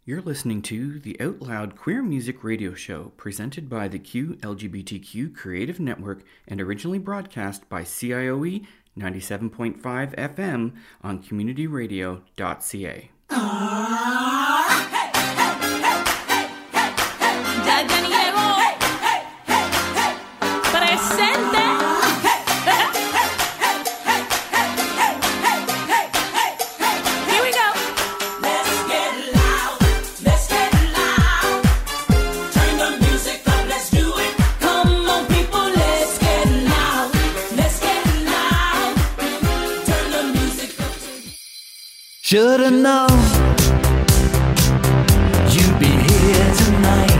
You're listening to the Out Loud Queer Music Radio Show, presented by the Q LGBTQ Creative Network and originally broadcast by CIOE 97.5 FM on communityradio.ca. Should've known you'd be here tonight,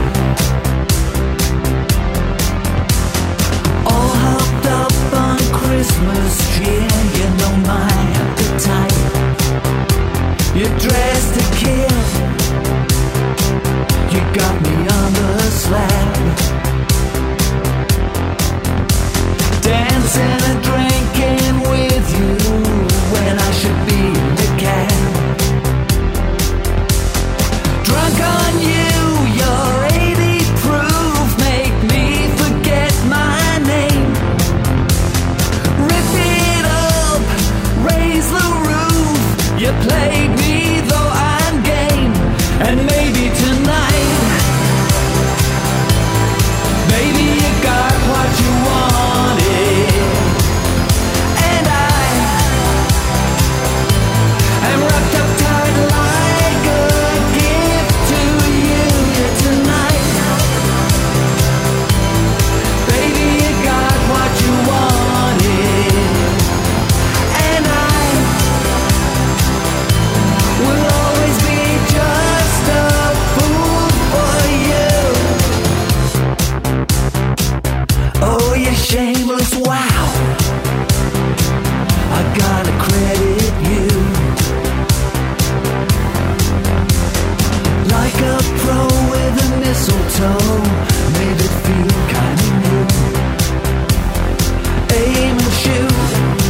all hopped up on Christmas tree. You know my appetite. You're dressed to kill. You got me on the slab, dancing and drinking with you when I should be in the cab. Drunk on you, your 80 proof, make me forget my name. Rip it up, raise the roof. You played me though I'm game. And maybe tonight, maybe you got what you wanted. And I'm wrapped up tight like a gift to you tonight. Baby, you got what you wanted. And I will always be just a fool for you. Oh, you shameless wow, I gotta credit you. Like a pro with a mistletoe, made it feel kinda new. Aim and shoot,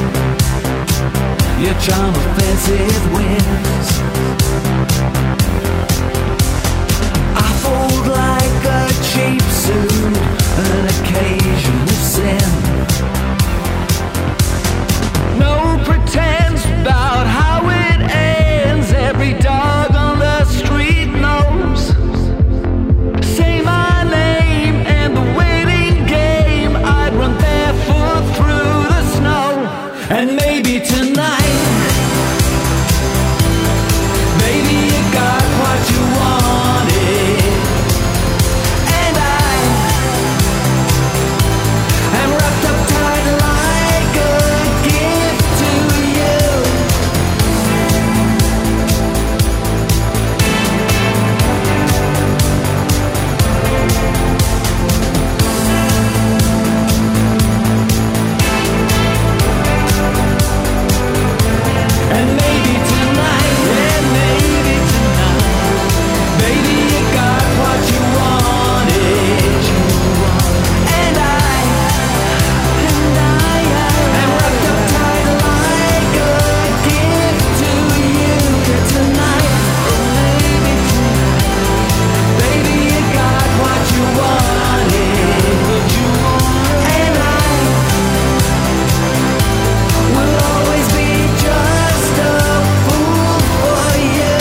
your charm offensive wins. I fold like a cheap suit, an occasion of sin. No pretense about how it ends. Every dog on the street knows. Say my name and the waiting game. I'd run barefoot through the snow. And maybe tonight, maybe you got what you wanted. And I'm wrapped up tight like a gift to you. And maybe tonight, baby, you got what you wanted. And I'm wrapped up tight like a gift to you tonight. Baby, you got what you wanted. And I will always be just a fool for you.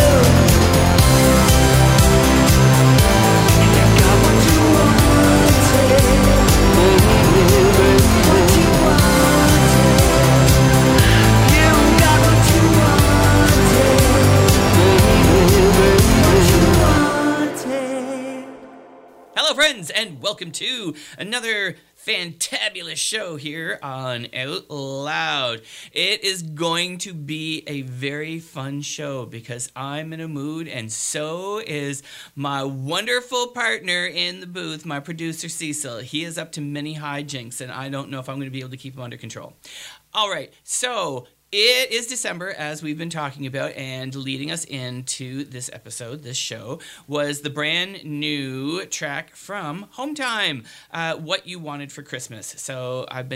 You got what you wanted. What you wanted. You got what you wanted. Hello, friends, and welcome to another fantabulous show here on Out Loud. It is going to be a very fun show because I'm in a mood, and so is my wonderful partner in the booth, my producer Cecil. He is up to many hijinks, and I don't know if I'm going to be able to keep him under control. All right, so it is December, as we've been talking about, and leading us into this episode, this show, was the brand new track from Home Time, What You Wanted for Christmas. So I've been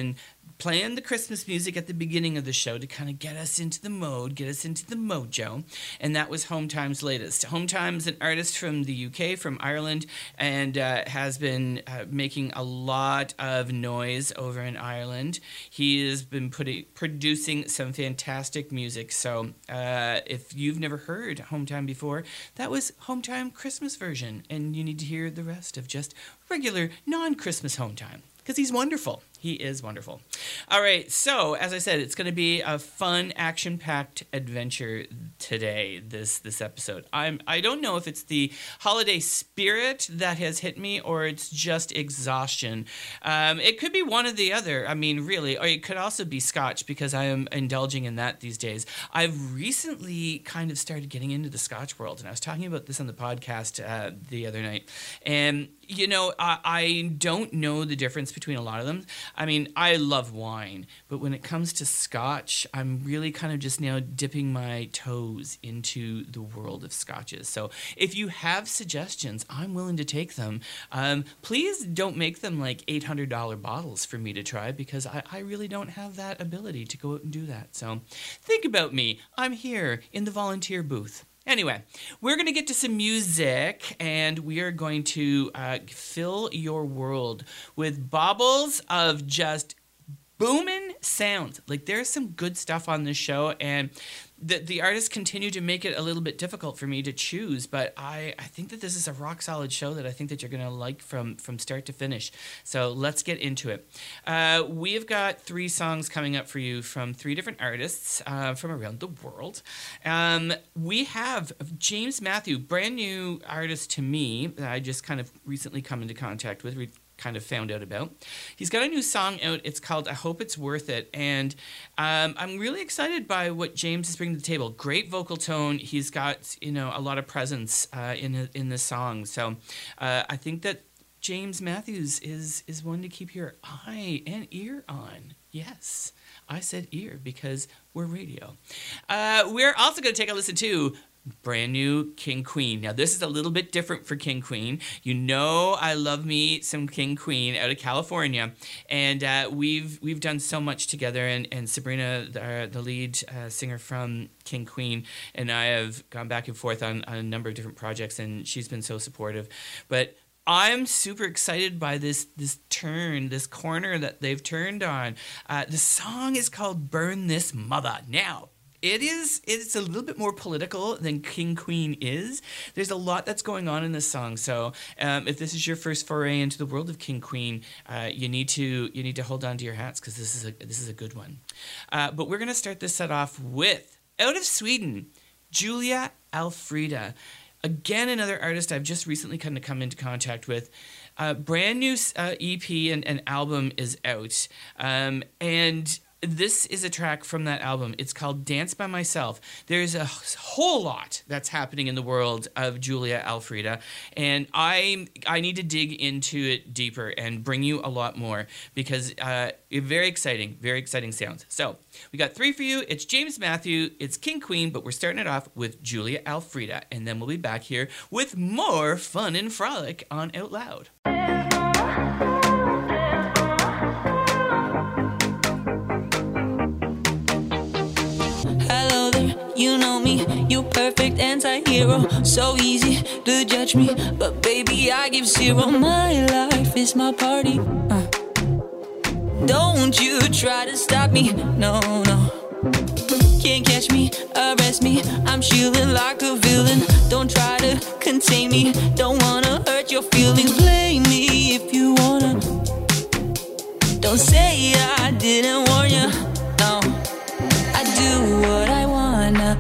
playing the Christmas music at the beginning of the show to kind of get us into the mode, get us into the mojo, and that was Home Time's latest. Home Time's an artist from the UK, from Ireland, and has been making a lot of noise over in Ireland. He has been producing some fantastic music, so if you've never heard Home Time before, that was Home Time Christmas version, and you need to hear the rest of just regular non-Christmas Home Time, because he's wonderful. He is wonderful. All right, so as I said, it's going to be a fun, action-packed adventure today, this episode. I don't know if it's the holiday spirit that has hit me or it's just exhaustion. It could be one or the other, I mean, really. Or it could also be Scotch, because I am indulging in that these days. I've recently kind of started getting into the Scotch world, and I was talking about this on the podcast the other night. And, you know, I don't know the difference between a lot of them. I mean, I love wine, but when it comes to Scotch, I'm really kind of just now dipping my toes into the world of Scotches. So if you have suggestions, I'm willing to take them. Please don't make them like $800 bottles for me to try, because I really don't have that ability to go out and do that. So think about me. I'm here in the volunteer booth. Anyway, we're going to get to some music, and we are going to fill your world with baubles of just booming sounds. Like, there's some good stuff on this show, and the artists continue to make it a little bit difficult for me to choose, but I think that this is a rock solid show that I think that you're going to like from start to finish. So let's get into it. We've got 3 songs coming up for you from 3 different artists from around the world. We have James Matthew, brand new artist to me that I just kind of recently come into contact with. We kind of found out about. He's got a new song out. It's called I Hope It's Worth It, and I'm really excited by what James is bringing to the table. Great vocal tone. He's got, you know, a lot of presence in the song. So I think that James Matthews is one to keep your eye and ear on. Yes, I said ear because we're radio. We're also going to take a listen to brand new King Queen. Now, this is a little bit different for King Queen. You know, I love me some King Queen out of California, and we've done so much together. And Sabrina, the lead singer from King Queen, and I have gone back and forth on a number of different projects, and she's been so supportive. But I'm super excited by this corner that they've turned on. The song is called Burn This Mother. Now, it's a little bit more political than King Queen is. There's a lot that's going on in this song. So if this is your first foray into the world of King Queen, you need to hold on to your hats, because this is a good one. But we're going to start this set off with, out of Sweden, Julia Alfrida. Again, another artist I've just recently kind of come into contact with. Brand new EP and album is out. And this is a track from that album. It's called Dance by Myself. There's a whole lot that's happening in the world of Julia Alfrida, and I need to dig into it deeper and bring you a lot more, because very exciting sounds. So we got 3 for you. It's James Matthew, it's King Queen, but we're starting it off with Julia Alfrida, and then we'll be back here with more fun and frolic on Out Loud. You know me, you perfect anti-hero. So easy to judge me, but baby, I give 0. My life is my party. Don't you try to stop me, no. Can't catch me, arrest me. I'm shielding like a villain. Don't try to contain me. Don't wanna hurt your feelings. Blame me if you wanna. Don't say I didn't warn you, no. I do what I wanna.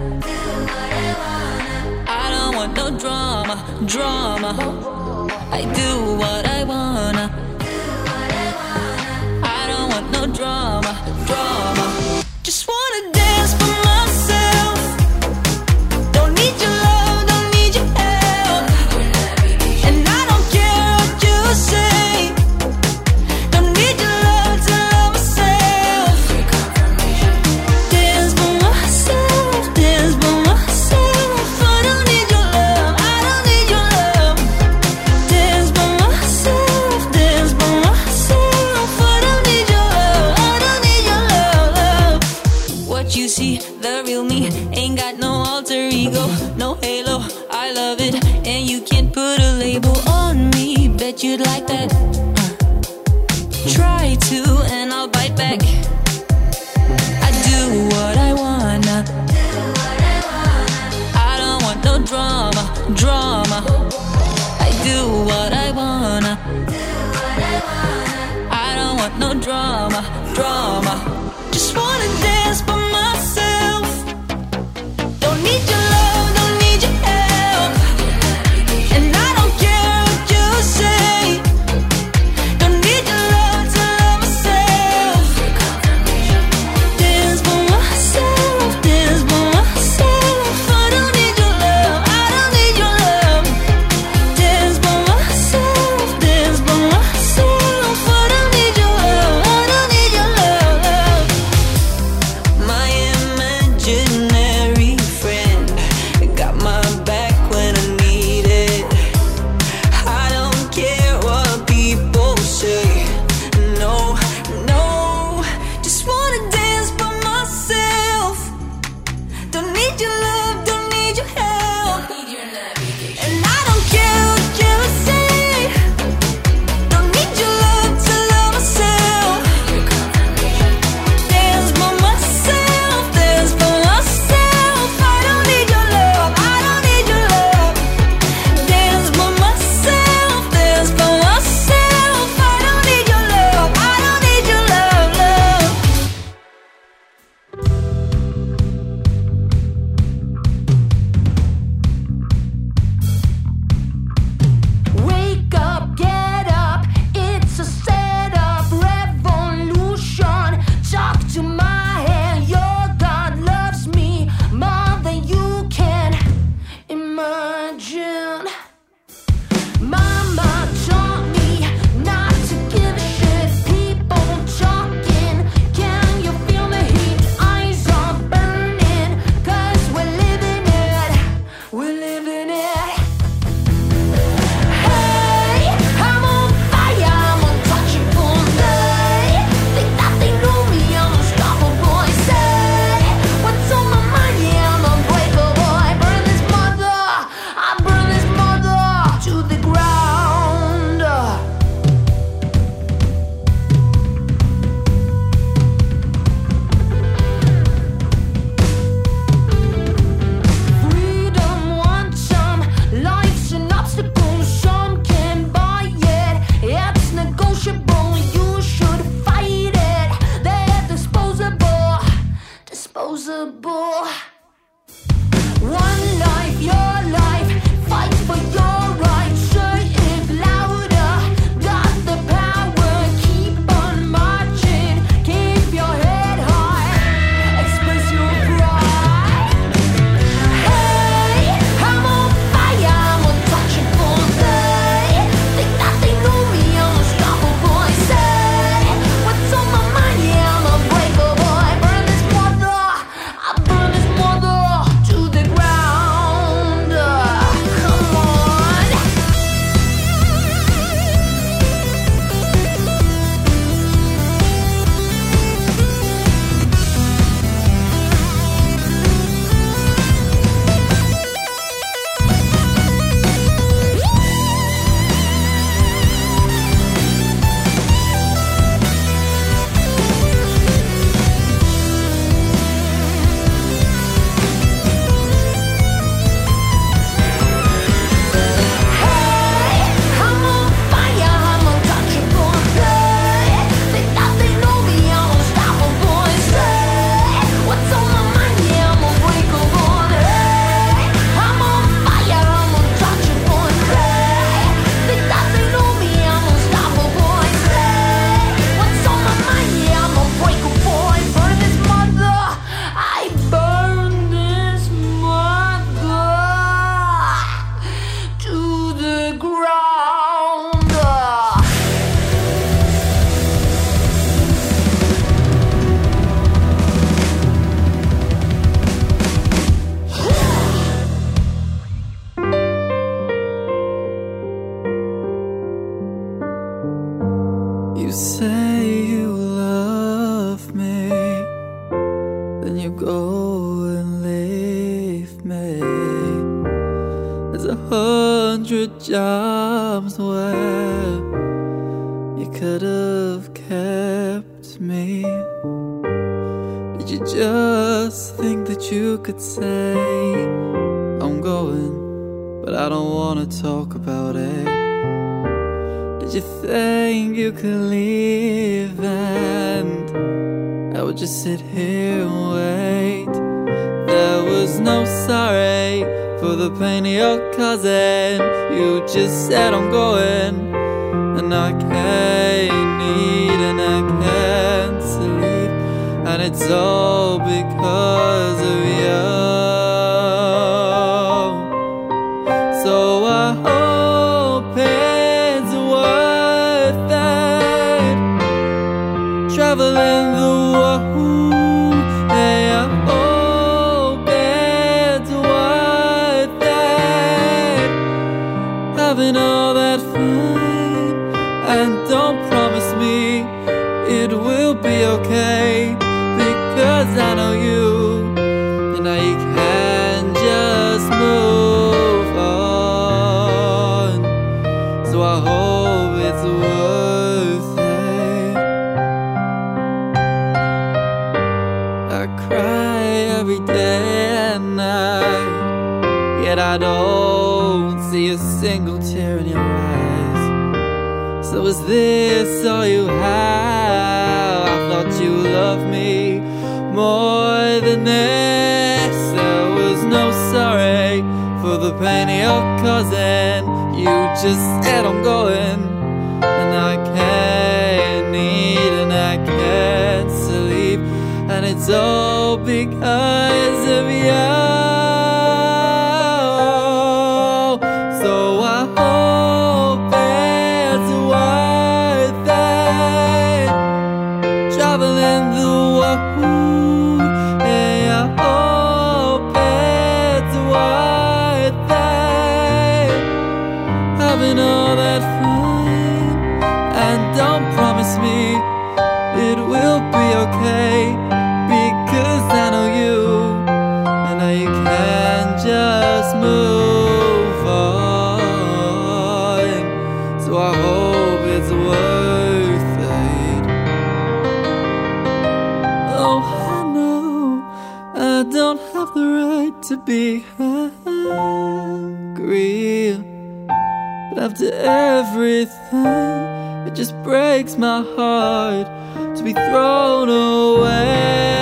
I don't want no drama. I do what I wanna. I don't want no drama. Just wanna dance for myself. Don't need your love, don't need your help. And I don't care what you say. Don't need your love to love myself. Dance for myself, dance for myself. I don't need your love, I don't need your love. Dance for myself. can't put a label on me. Bet you'd like that. Try to, and I'll bite back. I do what I wanna. I don't want no drama, drama. I do what I wanna. I don't want no drama, drama. Just wanna dance by myself. Don't need your love, don't need your help. And I don't care what you say. Don't need your love to love myself. Dance by myself, dance by myself. I don't need your love, I don't need your love. Dance by myself, dance by myself. I don't need your love, I don't need your love. My imaginary friend got my back when I need it. I don't care what people say. No, no, just wanna dance by myself. Don't need your love, don't need your help. And I don't care what you say. Don't need your love to love myself. Dance by myself, dance by myself. I don't need your love, I don't need your love. Dance by myself, dance by myself. I don't need your love, I don't need your love, love. Wake up, get up, it's a setup, revolution. Talk to my hand, your God loves me more than you can imagine. Mama taught me not to give a shit. People talking, can you feel the heat? Eyes are burning, 'cause we're living it, we're living it. Hey, I'm on fire, I'm untouchable. They think that they know me, I'm unstoppable. I say, what's on my mind? Yeah, I'm unbreakable. I burn this mother, I burn this mother to the ground. Freedom wants some, life's an obstacle, some can buy it. It's negotiable, you should fight it. They're disposable, disposable. One life, your life, fight for your rights. Say it louder, got the power, keep on marching. Keep your head high, express your pride. Hey, I'm on fire, I'm untouchable. They think that they know me, I'm unstoppable. I say, what's on my mind? Yeah, I'm unbreakable. I burn this mother, I burn this mother to the ground. Come on. Hey, I'm on fire, I'm untouchable. They think that they know me, I'm unstoppable. I say, what's on my mind? Yeah, I'm unbreakable. Hey, I'm on fire, I'm untouchable. They think that they know me, I'm unstoppable. I say, what's on my mind? Yeah, I'm unbreakable. I burn this mother, I burn this mother to the ground. You say you love me, then you go and leave me. There's 100 100 jobs where you could have kept me. Did you just think that you could say, I'm going, but I don't wanna talk about it? Did you think you could leave and I would just sit here and wait? There was no sorry for the pain you're causing. You just said I'm going, and I can't need and I can't sleep, and it's all because of you. So I hope it's worth it, traveling the world. Yeah, I hope it's worth it, having all that fun. And don't promise me it will be okay, because I know you, and now you can just move on. So I hope it's worth it. I cry every day and night, yet I don't see a single tear in your eyes. So is this all you have? I thought you loved me more than this. There was no sorry for the pain you're causing. You just said I'm going, and I can't eat and I can't sleep, and it's all because of you. So I hope it's worth it, traveling the world. Yeah, I hope it's worth it, having all that fun. And don't promise me it will be okay, because I know you, and now you can just move on. So I hope it's worth it. Oh, I know I don't have the right to be angry, but after everything, it just breaks my heart to be thrown away.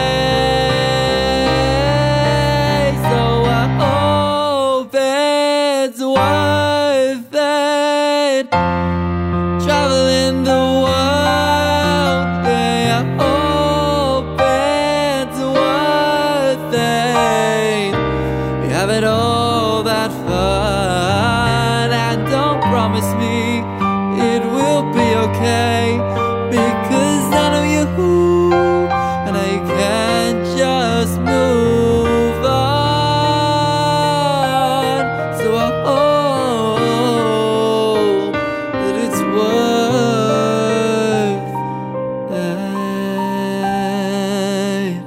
So I hope it's worth it, traveling the world. Yeah, I hope it's worth it, you have it all that fun. And don't promise me it will be okay, because I know you, and I can't just move on. So I hope that it's worth it.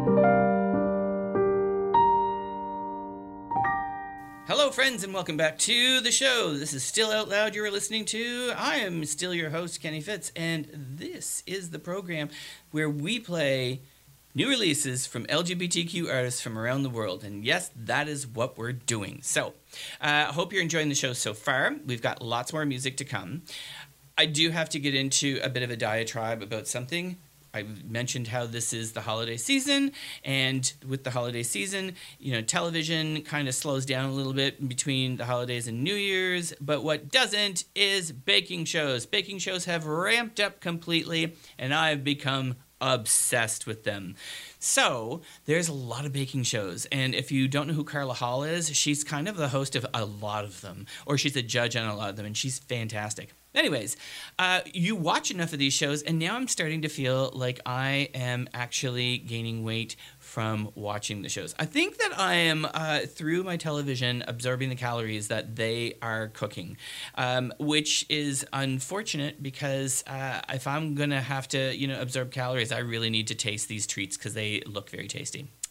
Hello, friends, and welcome back to the show. This is Still Out Loud you're listening to. I am still your host, Kenny Fitz, and this is the program where we play new releases from LGBTQ artists from around the world. And yes, that is what we're doing. So I hope you're enjoying the show so far. We've got lots more music to come. I do have to get into a bit of a diatribe about something. I mentioned how this is the holiday season, and with the holiday season, you know, television kind of slows down a little bit between the holidays and New Year's, but what doesn't is baking shows. Baking shows have ramped up completely, and I've become obsessed with them. So there's a lot of baking shows, and if you don't know who Carla Hall is, she's kind of the host of a lot of them, or she's a judge on a lot of them, and she's fantastic. Anyways, you watch enough of these shows, and now I'm starting to feel like I am actually gaining weight from watching the shows. I think that I am, through my television, absorbing the calories that they are cooking, which is unfortunate because if I'm going to have to, absorb calories, I really need to taste these treats because they look very tasty.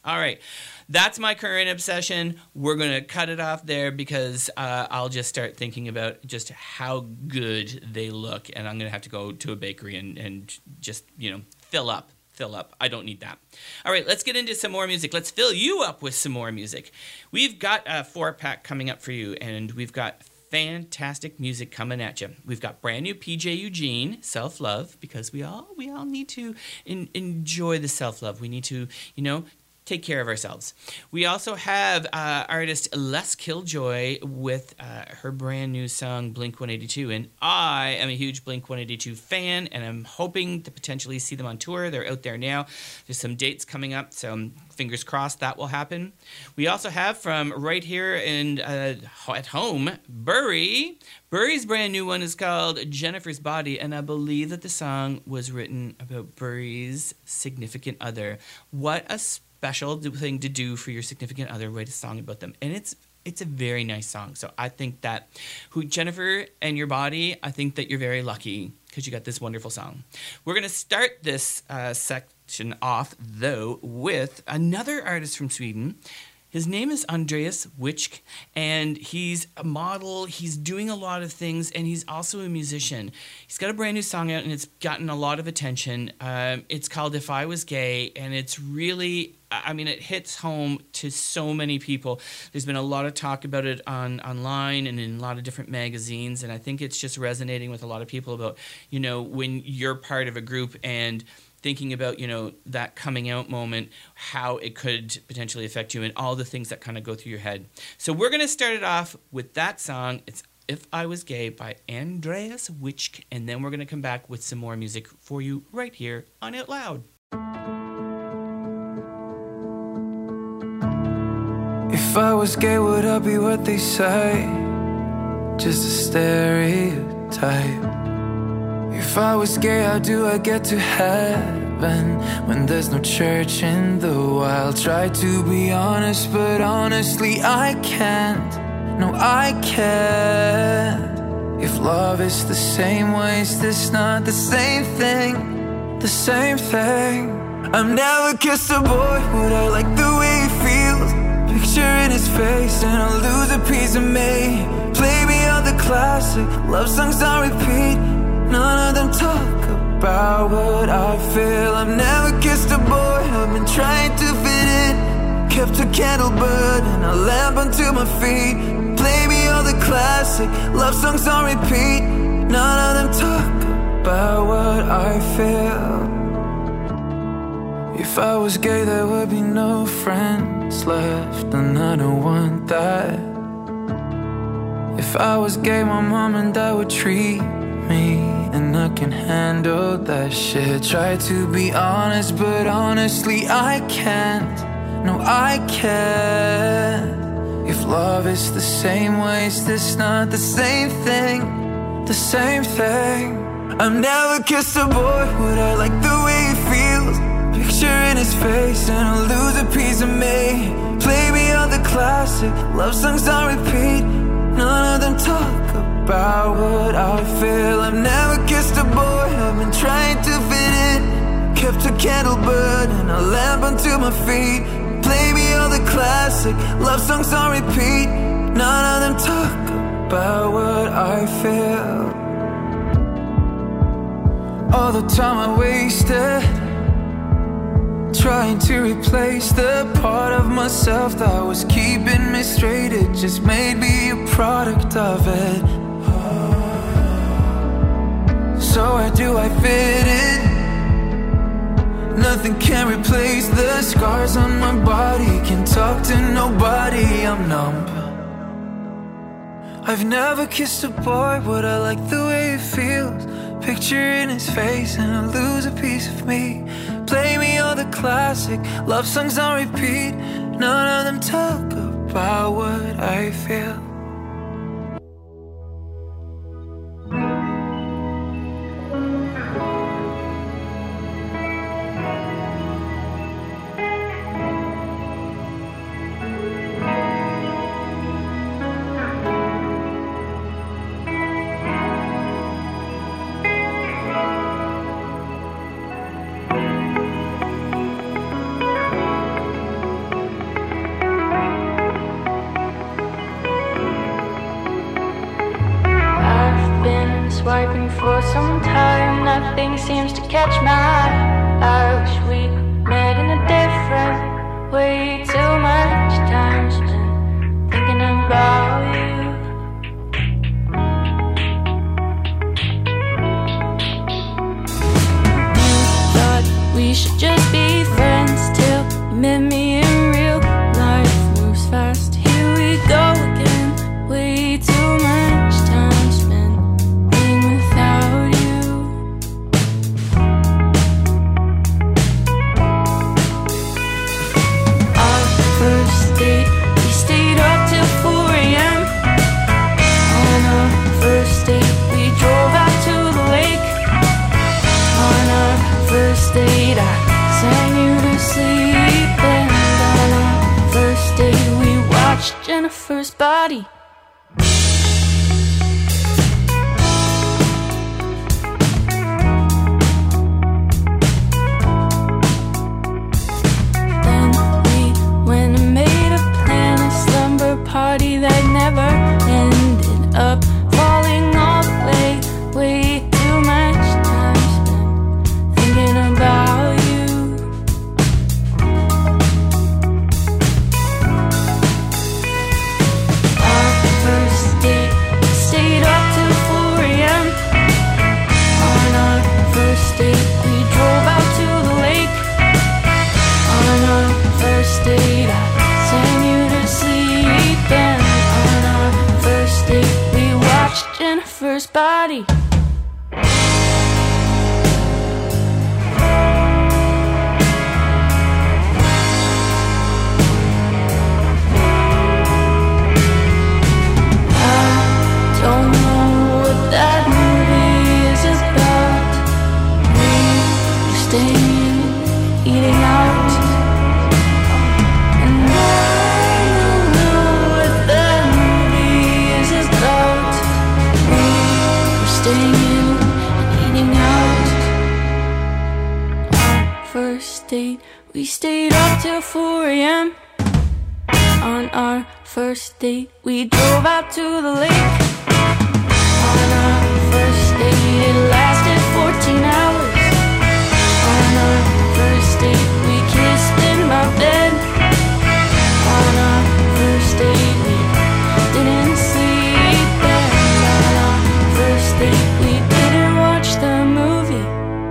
All right. That's my current obsession. We're going to cut it off there because I'll just start thinking about just how good they look. And I'm going to have to go to a bakery and just, fill up. I don't need that. All right, let's get into some more music. Let's fill you up with some more music. We've got a 4-pack coming up for you, and we've got fantastic music coming at you. We've got brand new PJ Eugene, Self-Love, because we all need to enjoy the self-love. We need to, take care of ourselves. We also have artist Les Killjoy with her brand new song Blink-182, and I am a huge Blink-182 fan, and I'm hoping to potentially see them on tour. They're out there now. There's some dates coming up, so fingers crossed that will happen. We also have from right here and at home, Bury. Bury's brand new one is called Jennifer's Body, and I believe that the song was written about Bury's significant other. What a special thing to do for your significant other, write a song about them. And it's a very nice song. So I think that Jennifer and your body, I think that you're very lucky because you got this wonderful song. We're going to start this section off, though, with another artist from Sweden. His name is Andreas Witsch, and he's a model. He's doing a lot of things, and he's also a musician. He's got a brand new song out, and it's gotten a lot of attention. It's called If I Was Gay, and it's really, it hits home to so many people. There's been a lot of talk about it online and in a lot of different magazines, and I think it's just resonating with a lot of people about, when you're part of a group and thinking about, that coming out moment, how it could potentially affect you and all the things that kind of go through your head. So we're going to start it off with that song. It's If I Was Gay by Andreas Witsch, and then we're going to come back with some more music for you right here on Out Loud. If I was gay, would I be what they say? Just a stereotype. If I was gay, how do I get to heaven when there's no church in the wild? Try to be honest, but honestly I can't. No, I can't. If love is the same way, is this not the same thing? The same thing. I've never kissed a boy, would I like the way he feels? Picture in his face and I'll lose a piece of me. Play me all the classic love songs on repeat. None of them talk about what I feel. I've never kissed a boy, I've been trying to fit in. Kept a candle burning, a lamp onto my feet. Play me all the classic love songs on repeat. None of them talk about what I feel. If I was gay, there would be no friends left, and I don't want that. If I was gay, my mom and dad would treat me, and I can handle that shit. Try to be honest, but honestly I can't. No, I can't. If love is the same way, is this not the same thing? The same thing. I've never kissed a boy, would I like the way he feels? Picture in his face and I'll lose a piece of me. Play me all the classic love songs on repeat. None of them talk about what I feel. I've never kissed a boy, I've been trying to fit in. Kept a candle burning, a lamp onto my feet. Play me all the classic love songs on repeat. None of them talk about what I feel. All the time I wasted trying to replace the part of myself that was keeping me straight. It just made me a product of it. So where do I fit in? Nothing can replace the scars on my body. Can't talk to nobody, I'm numb. I've never kissed a boy, but I like the way it feels. Picture in his face and I lose a piece of me. Play me all the classic love songs on repeat. None of them talk about what I feel. swiping for some time, nothing seems to catch my eye. I wish we met in a different way. Too much time spent thinking about you. You thought we should just be friends till you met me in real life. Moves fast, here we go again. Way too much time spent being without you. Our first date, we stayed up till 4 a.m. On our first date, we drove out to the lake. On our first date, I sang you to sleep. And on our first date, we watched Jennifer's Body. Then we went and made a plan, a slumber party that never ended up falling all the way. Way too much time spent thinking about you. Our first date, we stayed up till 4 a.m. On our first date, we drove out to the lake. On our first date, I sang you to sleep. And on our first date, we watched Jennifer's Body. I don't know what that movie is about. We were staying, eating out. And I don't know what that movie is about. We were staying and eating out. Our first date, we stayed up till 4 a.m. On our first date, we drove out to the lake. On our first date, it lasted 14 hours. On our first date, we kissed in my bed. On our first date, we didn't sleep. And on our first date, we didn't watch the movie.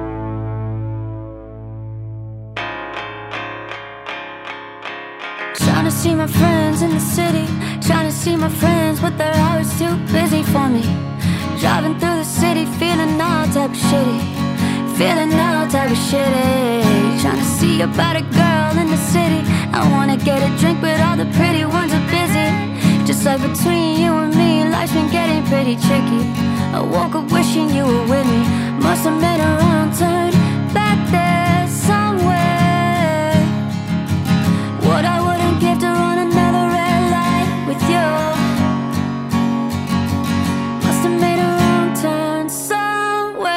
Trying to see my friends in the city, trying to see my friends, but they're always too busy for me. Driving through the city, feeling all type of shitty, feeling all type of shitty. Trying to see about a girl in the city. I wanna get a drink, but all the pretty ones are busy. Just like between you and me, life's been getting pretty tricky. I woke up wishing you were with me. Must have made a wrong turn back there somewhere. What I wouldn't give to run another red light with you. Must have made a wrong turn somewhere.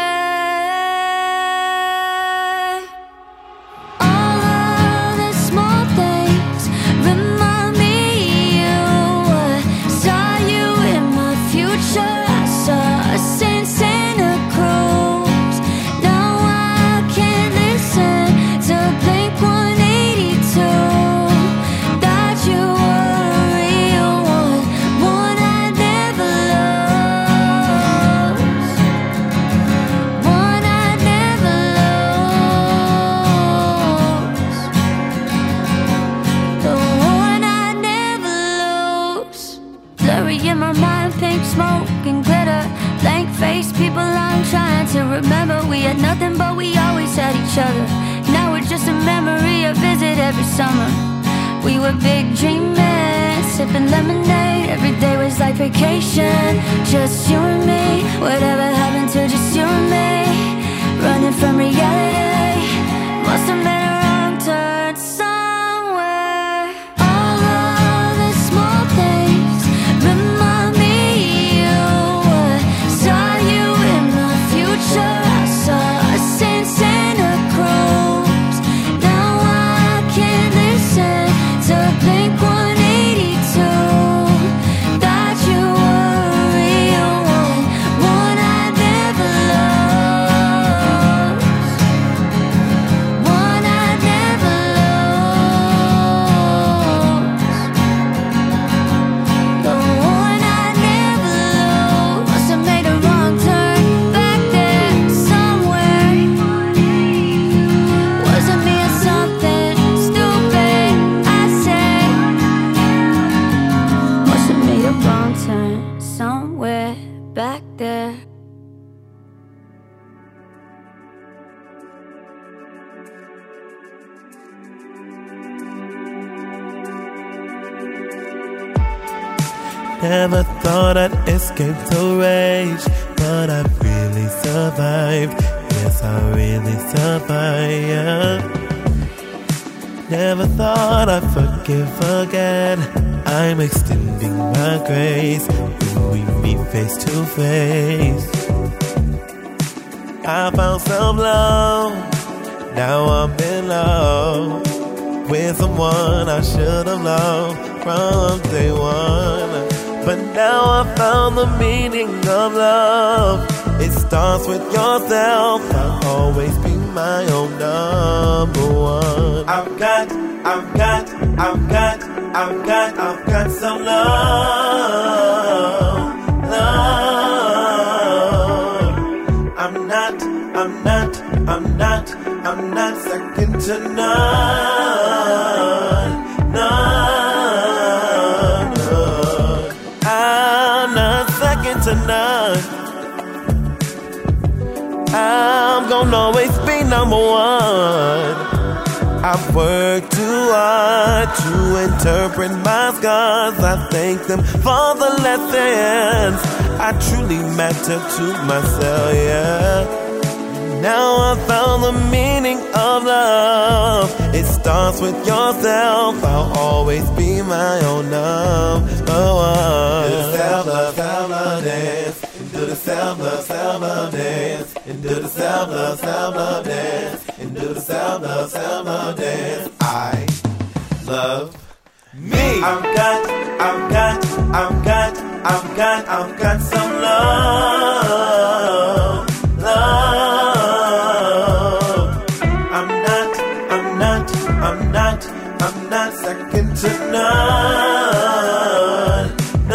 All of the small things remind me of you. I saw you in my future. I saw us in Santa Cruz. Now I can't listen to Blink 182. Thought you were a real one, one I'd never lose, one I'd never lose, the one I'd never lose. Blurry in my mind, pink smoke and glitter, blank face people I'm trying to remember. We had nothing but we always had each other. Now we're just a memory, a visit every summer. We were big dreamers, sipping lemonade. Every day was like vacation, just you and me. Whatever happened to just you and me? Running from reality, must have made a wrong turn somewhere. All of the small things remind me of you. I saw you in my future. I saw us in Santa Cruz. Now I can't listen to Blink 182. Thought you were a real back there. Never thought I'd escape the rage, but I really survived. Yes, I really survived. Never thought I'd forgive again. I'm extending my grace when we meet face to face. I found some love, now I'm in love with someone I should have loved from day one. But now I found the meaning of love. It starts with yourself. I'll always be my own number one. I've got some love. I'm not second to none. I'm not second to none. I'm gonna always be number one. I've worked too hard to interpret my scars. I thank them for the lessons I truly matter to myself, yeah. Now I found the meaning of love. It starts with yourself. I'll always be my own number one. Do the self-love, self-love dance. Do the self-love, self-love dance. And do the self-love, self-love dance. And do the self-love, self-love dance. I love me. I've got some love. I'm not second to none.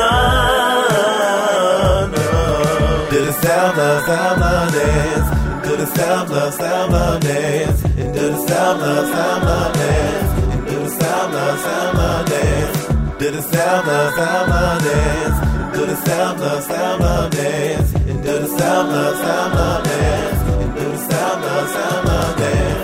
Do the self-love, self-love dance. Do the self-love, self-love dance. And do the self-love, self-love dance. And do the self-love, self-love dance. Do the self-love, self-love dance. Do the self-love, self-love dance. And do the self-love, self-love dance. And do the self-love, self-love dance.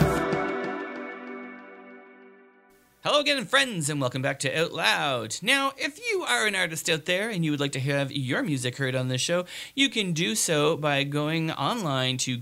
Hello again, friends, and welcome back to Out Loud. Now, if you are an artist out there and you would like to have your music heard on this show, you can do so by going online to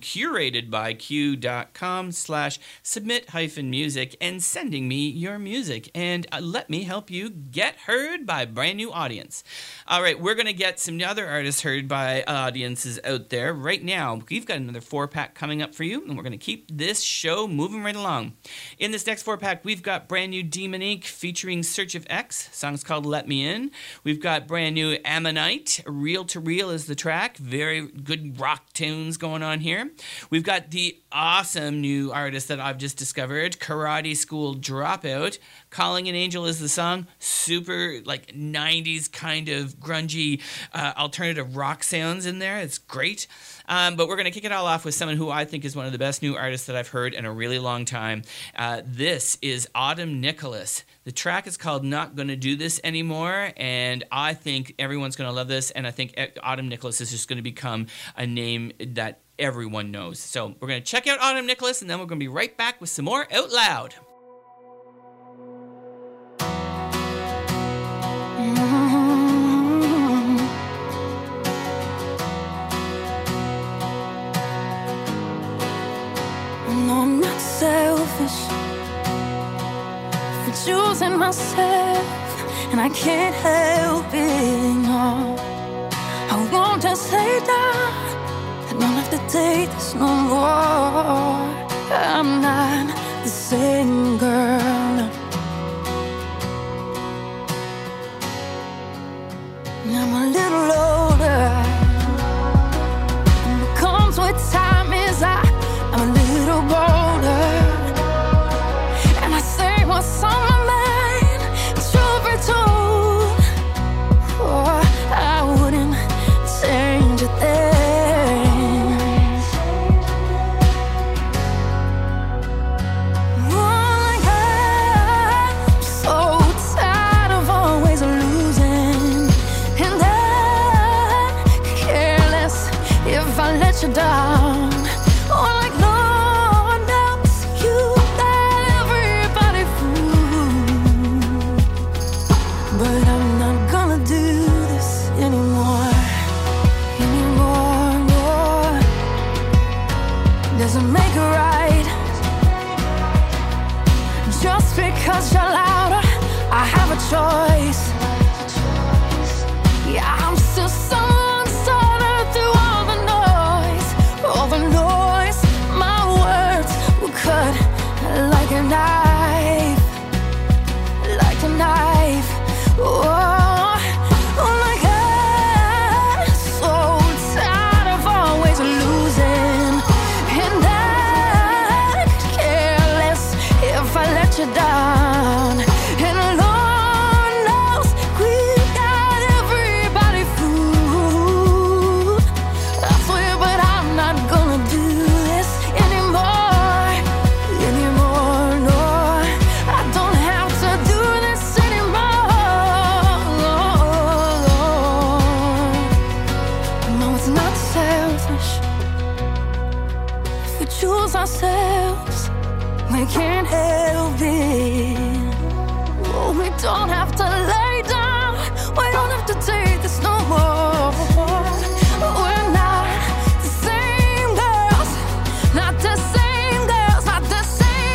curatedbyq.com/submit-music and sending me your music, and let me help you get heard by a brand new audience. All right, we're going to get some other artists heard by audiences out there right now. We've got another 4-pack coming up for you, and we're going to keep this show moving right along. In this next 4-pack, we've got brand new Demonique featuring Search of X. The song's called Let Me In. We've got brand new Ammonite. Reel to Reel is the track. Very good rock tunes going on here. We've got the awesome new artist that I've just discovered, Karate School Dropout. Calling an Angel is the song. Super like 90s kind of grungy alternative rock sounds in there. It's great. But we're going to kick it all off with someone who I think is one of the best new artists that I've heard in a really long time. This is Autumn Nicholas. The track is called Not Gonna Do This Anymore, and I think everyone's going to love this, and I think Autumn Nicholas is just going to become a name that everyone knows. So we're going to check out Autumn Nicholas, and then we're going to be right back with some more Out Loud. I'm not selfish for choosing myself, and I can't help it, no. I won't just lay down, I don't have to take this no more. I'm not the same girl. I'm a little older, and what comes with time is I'm a little bolder, and I say what's on my mind. Truth be told, oh, I wouldn't change a thing. Oh, yeah. if I let you down. Oh, like Lord knows you got everybody fooled. But I'm not gonna do this anymore. No. Doesn't make it right. Just because you're louder, I have a choice. Yeah, I'm still someone sorted through all the noise. All the noise, my words will cut like a knife. Like a knife. Oh, oh my God. So tired of always losing. And I could care less if I let you down. And Lord knows we got everybody fooled. I swear, but I'm not gonna do this anymore. Anymore, no. I don't have to do this anymore. No, it's not selfish. If we choose ourselves, we can't help it. Oh, we don't have to lay down. We don't have to take this no more. We're not the same girls. Not the same girls. Not the same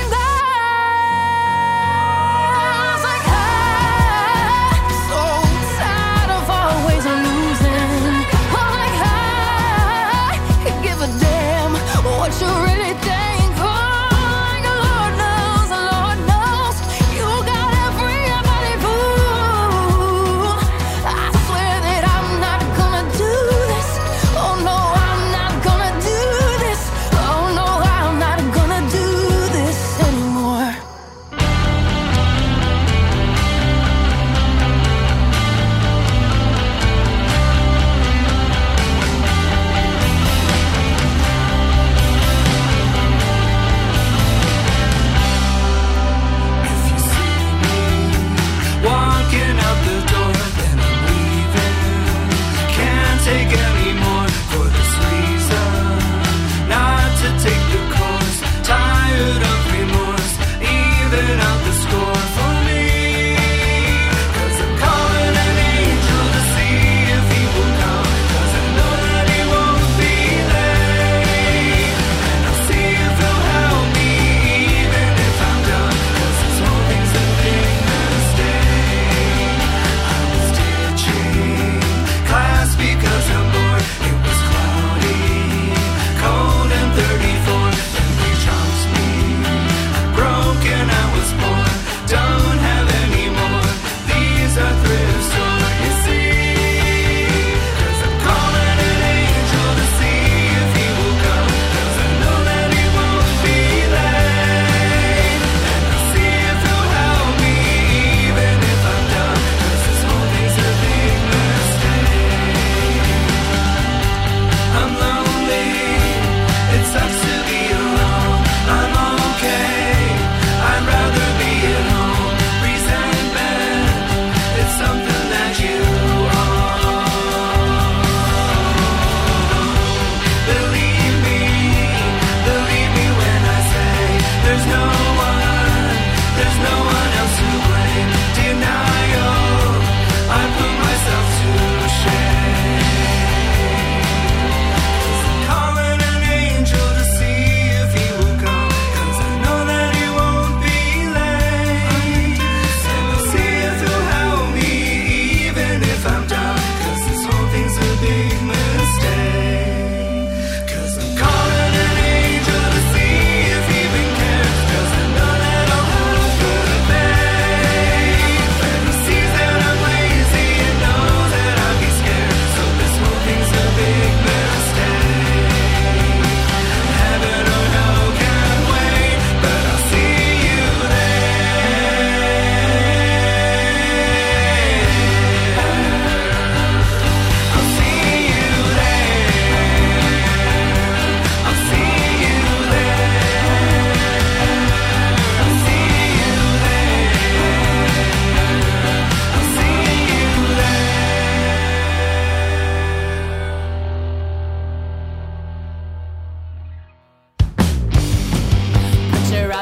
girls. Like I'm so tired of always losing. Oh, like I could give a damn what you really think. Oh, like Lord knows, you got everybody fooled. I swear that I'm not gonna do this. Oh no, I'm not gonna do this. Oh no, I'm not gonna do this anymore.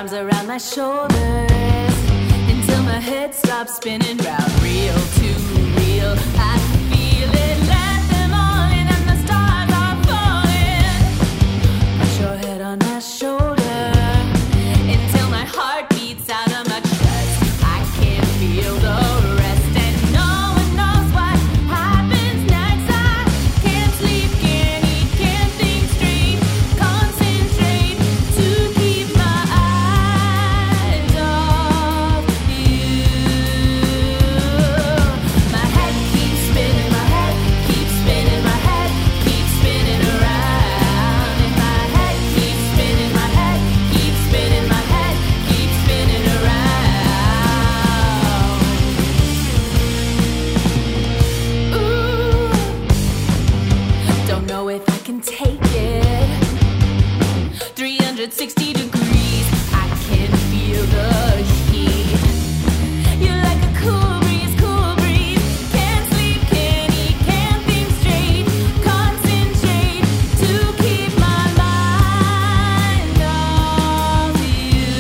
arms around my shoulders until my head stops spinning round. Real to real, I feel it. Let them all in and the stars are falling. Put your head on my shoulder until my heart beats out of my chest. I can't feel the rest and no one knows what happens next. I can't sleep, can't eat, can't think straight. Concentrate to keep my eyes off you. My head keeps spinning, my head keeps spinning, my head keeps spinning around. And my head keeps spinning, my head keeps spinning, my head keeps spinning around. Ooh, don't know if I can take it. 360 degrees, I can feel the heat. You're like a cool breeze, cool breeze. Can't sleep, can't eat, can't think straight. Concentrate to keep my mind off you.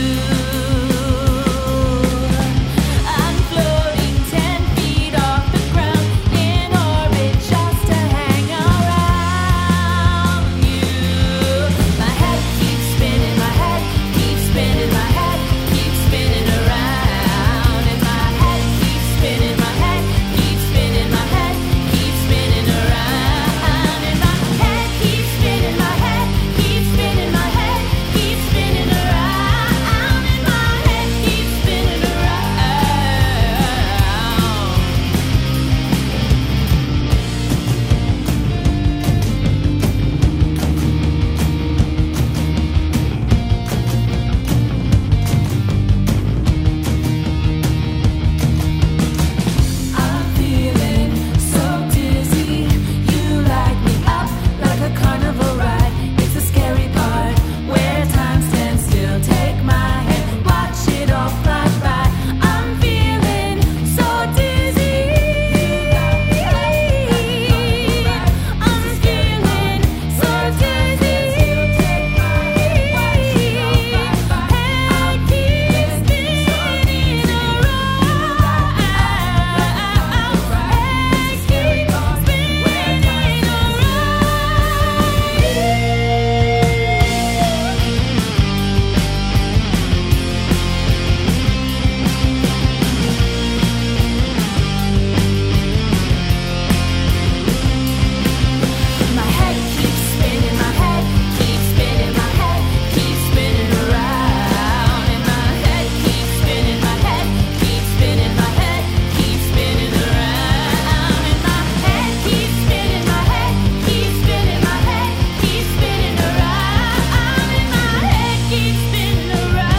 I'm floating 10 feet off the ground in orbit just to hang around you. My head keeps spinning, my head keeps spinning, my head keeps spinning around. And my head keeps spinning, my head keeps spinning, my head keeps spinning around. And my head keeps spinning, my head keeps spinning, my head keeps spinning around. And my head keeps spinning I'm feeling so dizzy. You light me up like a carnival ride. It's a scary part where time stands still. Take my hand, watch it all fly by. I'm feeling so dizzy. I'm feeling so dizzy. Head keeps spinning around. Head keeps my head keeps spinning, my head keeps spinning, my head keeps spinning around. And my head keeps spinning, my head keeps spinning, my head keeps spinning around. And my head keeps spinning, my head keeps spinning, my head keeps spinning around. And my head keeps spinning around.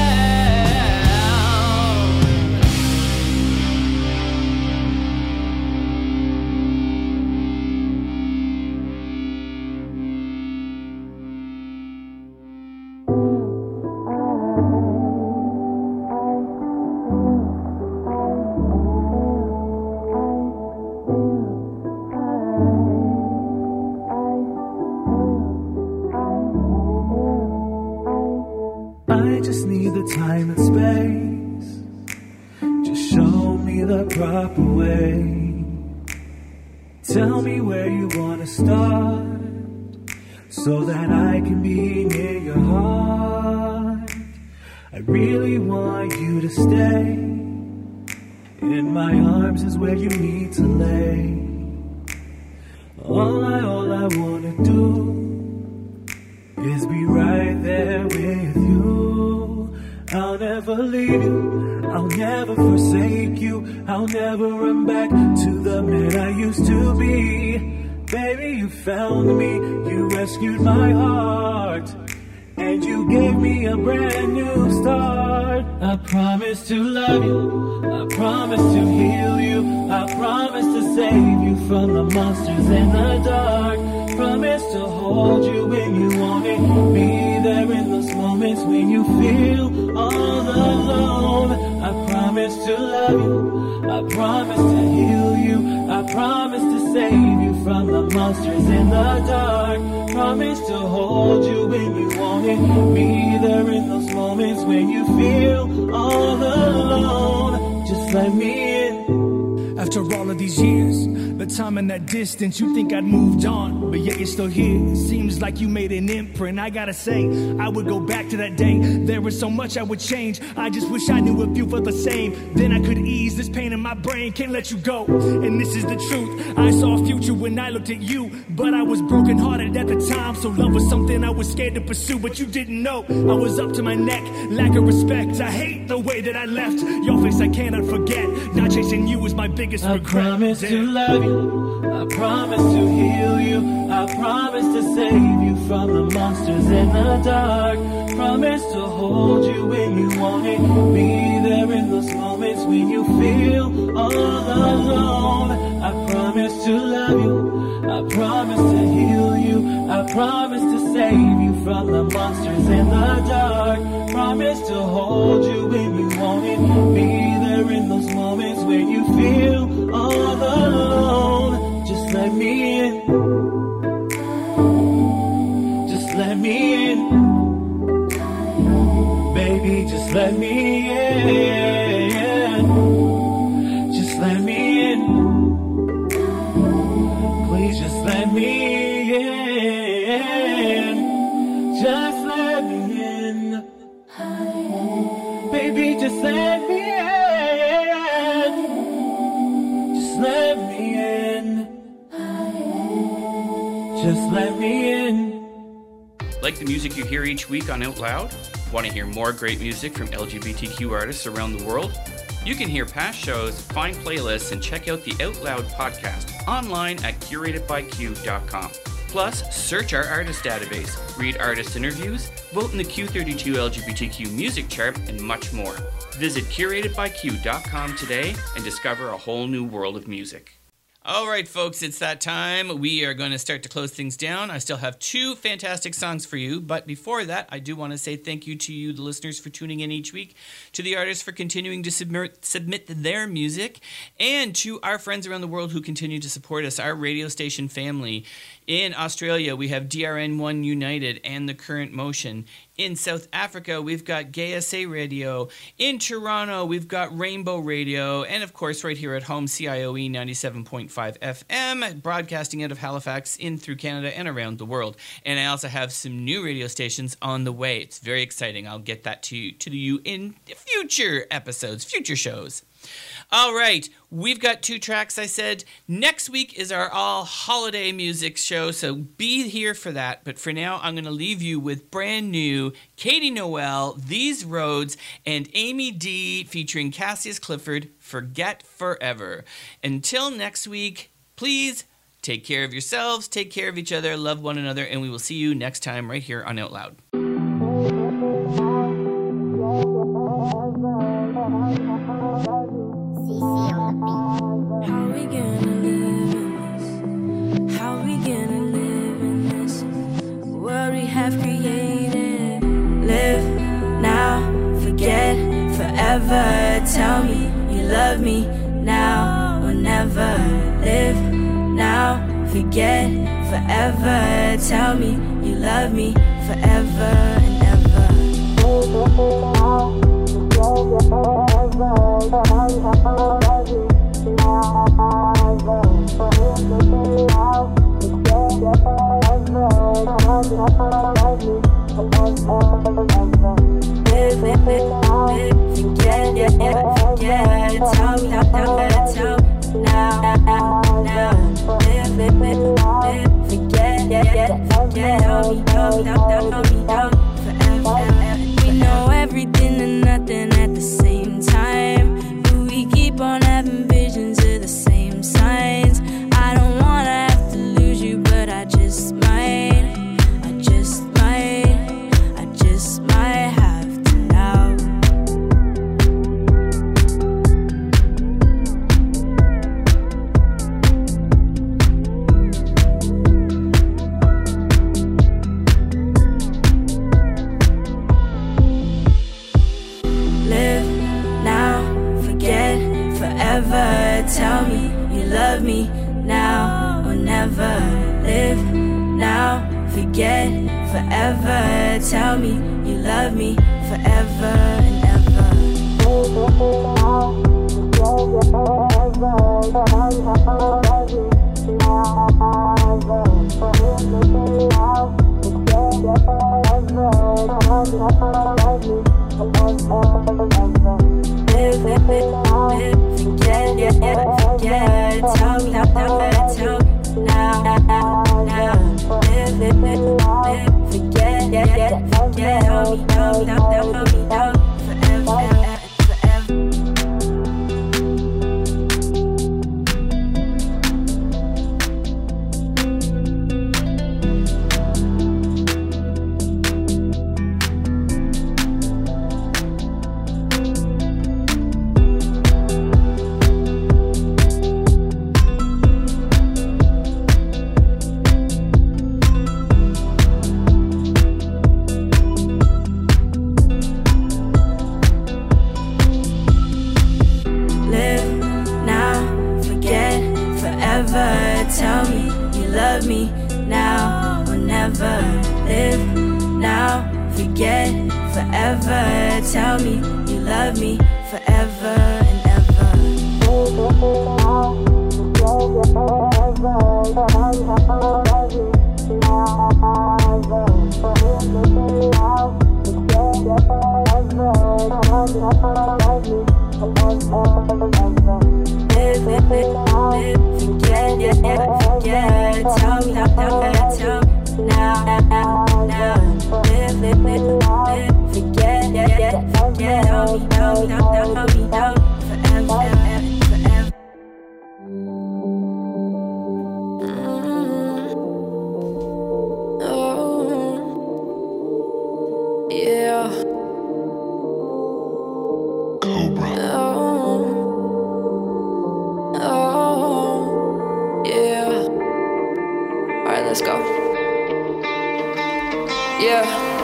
I just need the time and space. Just show me the proper way. Tell me where you wanna start, so that I can be near your heart. I really want you to stay. In my arms is where you need to lay. All I wanna do is be right there with you. I'll never leave you, I'll never forsake you. I'll never run back to the man I used to be. Baby, you found me, you rescued my heart, and you gave me a brand new start. I promise to love you, I promise to heal you, I promise to save you from the monsters in the dark. Promise to hold you when you want it, be there in those moments when you feel all alone. I promise to love you, I promise to heal you, I promise to save you from the monsters in the dark. promise to hold you when you want it. Be there in those moments when you feel all alone. Just let me in. After all of these years, the time and that distance, you think I'd moved on, but yet you're still here. Seems like you made an imprint. I gotta say, I would go back to that day. There was so much I would change. I just wish I knew if you felt the same. Then I could ease this pain in my brain. Can't let you go, and this is the truth. I saw a future when I looked at you, but I was brokenhearted at the time. So love was something I was scared to pursue, but you didn't know I was up to my neck. Lack of respect, I hate the way that I left your face. I cannot forget. Not chasing you is my biggest regret. I promise to love you, I promise to heal you, I promise to save you from the monsters in the dark. Promise to hold you when you want it. Be there in those moments when you feel all alone. I promise to love you, I promise to heal you, I promise to save you from the monsters in the dark. Promise to hold you when you want it. Be there in those moments when you feel all alone. Just let me in. Just let me in. Baby, just let me in. Just let me in. Please just let me in. Just let me in. Baby, just let me in. Just let me in. Just let me in. Like the music you hear each week on Out Loud? Want to hear more great music from LGBTQ artists around the world? You can hear past shows, find playlists, and check out the Out Loud podcast online at curatedbyq.com. Plus, search our artist database, read artist interviews, vote in the Q32 LGBTQ music chart, and much more. Visit curatedbyq.com today and discover a whole new world of music. All right, folks, it's that time. We are going to start to close things down. I still have 2 fantastic songs for you, but before that, I do want to say thank you to you, the listeners, for tuning in each week, to the artists for continuing to submit their music, and to our friends around the world who continue to support us, our radio station family. In Australia, we have DRN1 United and The Current Motion. In South Africa, we've got GaySA Radio. In Toronto, we've got Rainbow Radio. And of course, right here at home, CIOE 97.5 FM, broadcasting out of Halifax in through Canada and around the world. And I also have some new radio stations on the way. It's very exciting. I'll get that to you in future episodes, future shows. All right, we've got 2 tracks, I said. Next week is our all-holiday music show, so be here for that. But for now, I'm going to leave you with brand new Katie Noel, These Roads, and Amy D featuring Cassius Clifford, Forget Forever. Until next week, please take care of yourselves, take care of each other, love one another, and we will see you next time right here on Out Loud. Created. Live now, forget forever. Tell me you love me now or never. Live now, forget forever. Tell me you love me forever and ever. We know everything and nothing at the same time, but we keep on having visions of the same signs. I don't wanna have to lose you, but I just might have to now. Live now, forget forever. forget forever. Tell me you love me forever and ever. Tell me you love me now or never. Live now, forget forever. Tell me you love me forever and ever. Tell me now, let's go. Yeah.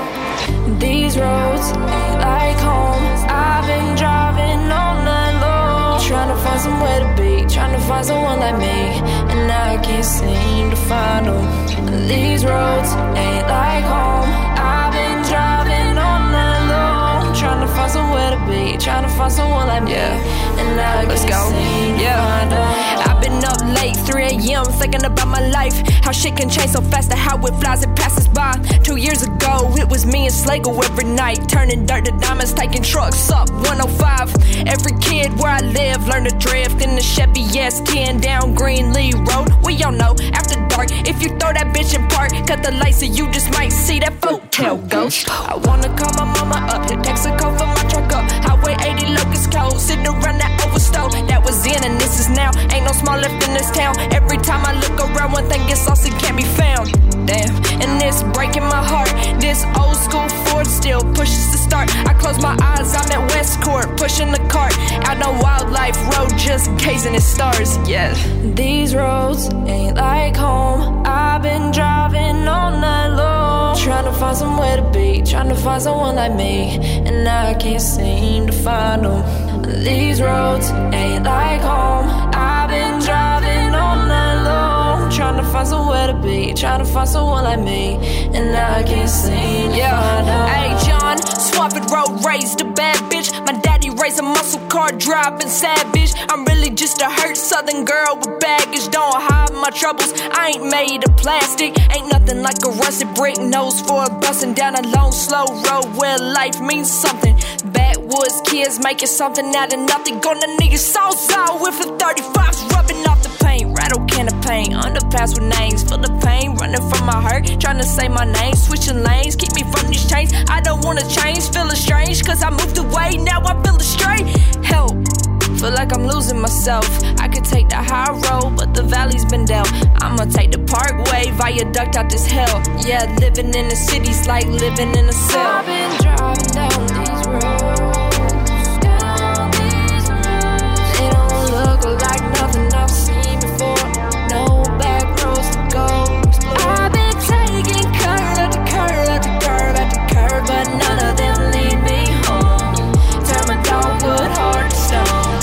These roads ain't like home. I've been driving all night long, trying to find somewhere to be, trying to find someone like me, and I can't seem to find them. These roads ain't like home. I've been driving all night long, trying to find somewhere to be, trying to find someone like me, and I can't seem to find them. I've been up late, 3 a.m. thinking about my life, how shit can change so fast and how it flies and passes by. 2 years ago, it was me and Slago every night, turning dirt to diamonds, taking trucks up 105. Every kid where I live learned to drift in the Chevy S10 down Greenlee Road. We all know, after dark, if you throw that bitch in park, cut the lights so you just might see that hotel ghost. I wanna call my mama up, to text a code for my truck up. Highway 80 Locust Code, sitting around that overstone. That was then and this is now, ain't no small lift in this town. Every time I look around, one thing gets lost and can't be found. Damn, and it's breaking my heart. This old school Ford still pushes to start. I close my eyes, I'm at Westcourt, pushing the cart out on Wildlife Road, just gazing at stars. Yeah, these roads ain't like home. I've been driving all night long, trying to find somewhere to be, trying to find someone like me, and I can't seem to find them. These roads ain't like home. I've been driving all night long, trying to find somewhere to be, trying to find someone like me, and I can't seem to find them. Hey John, Swamped Road raised a bad bitch. My daddy raised a muscle car driving savage. I'm really just a hurt southern girl with baggage. Don't hide my troubles, I ain't made of plastic. Ain't nothing like a rusted brick nose for a bustin' down a long slow road where life means something. Backwoods kids making something out of nothing. Gonna need a salsa with a 35's rubbing off the paint. Rattle can of paint, underpass with names full of pain, running from my hurt, trying to say my name, switching lanes, keep me from these chains. I don't wanna change, feeling strange, cause I moved away, now I feel astray. Help, feel like I'm losing myself. I could take the high road, but the valley's been dealt. I'ma take the parkway, viaduct out this hell. Yeah, living in the city's like living in a cell. I've been driving down these roads, they don't look like nothing I've seen before. No back roads to go explore. I've been taking curve after curve after curve after curve, but none of them lead me home. Turn my dogwood heart to stone.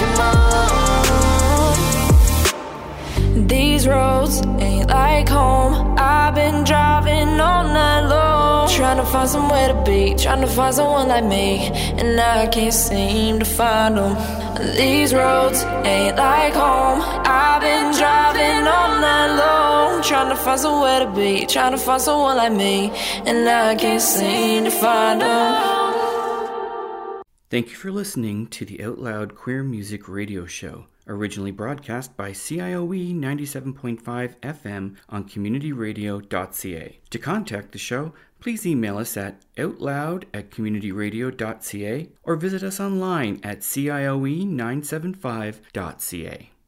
Come on. These roads ain't like home. I've been driving all find somewhere to be, trying to find someone like me, and I can't seem to find them. These roads ain't like home. I've been driving all night long, trying to find somewhere to be, trying to find someone like me, and I can't seem to find them. Thank you for listening to the Out Loud Queer Music Radio Show, originally broadcast by CIOE 97.5 FM on communityradio.ca. To contact the show, please email us at outloud@communityradio.ca or visit us online at cioe975.ca.